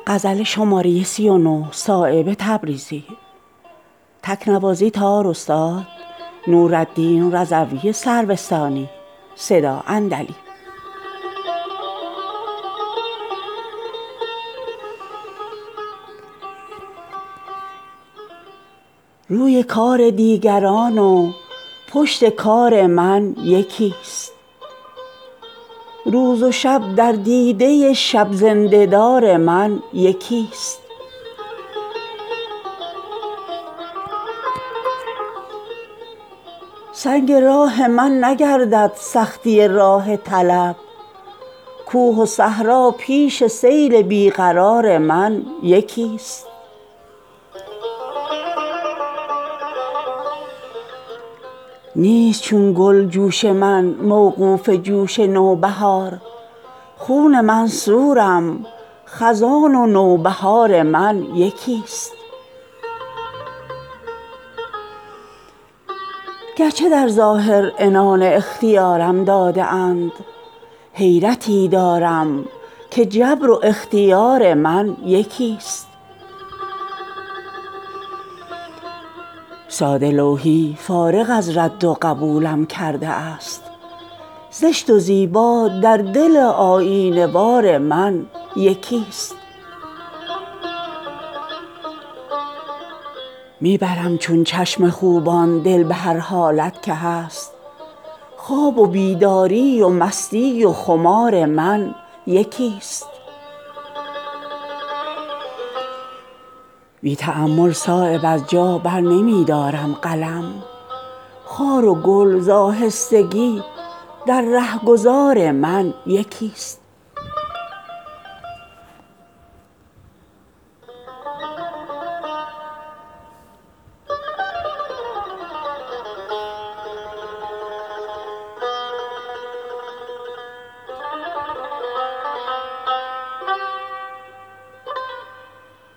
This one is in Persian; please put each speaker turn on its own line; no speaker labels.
غزل شماره 39 صایب تبریزی. تکنوازی تار استاد نورالدین رضوی سروستانی. صدا اندلی. روی کار دیگران و پشت کار من یکیست. روز و شب در دیده شب زنده دار من یکیست. سنگ راه من نگردد سختی راه طلب. کوه و صحرا پیش سیل بیقرار من یکیست. نیست چون گل جوش من موقوف جوش نوبهار. خون منصورم خزان و نوبهار من یکیست. گرچه در ظاهر عنان اختیارم داده اند، حیرتی دارم که جبر و اختیار من یکیست. ساده لوحی فارغ از رد و قبولم کرده است. زشت و زیبا در دل آیینه وار من یکیست. می برم چون چشم خوبان دل به هر حالت که هست. خواب و بیداری و مستی و خمار من یکیست. بی تأمل صایب از جا بر نمی دارم قلم. خار و گل ز آهستگی در رهگذار من یکیست.